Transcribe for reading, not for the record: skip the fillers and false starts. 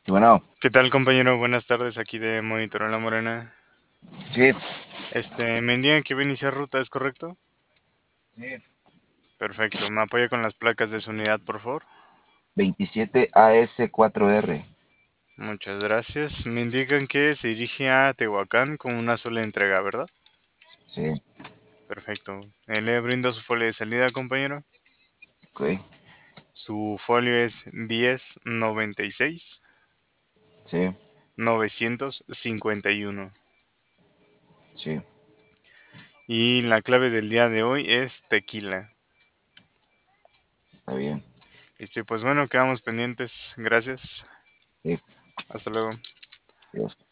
Bueno, ¿Qué tal, compañero? Buenas tardes, aquí de Monitor en La Morena. sí, Me indican que va a iniciar ruta, ¿es correcto? sí. Perfecto. ¿Me apoya con las placas de su unidad, por favor? 27AS4R. Muchas gracias. Me indican que se dirige a Tehuacán con una sola entrega, ¿verdad? Sí, Perfecto. Le brindo su folio de salida, compañero. ok. Su folio es 1096 Sí, 951. sí, Y la clave del día de hoy es tequila. está bien. Pues bueno, quedamos pendientes. Gracias. Sí, Hasta luego. Dios.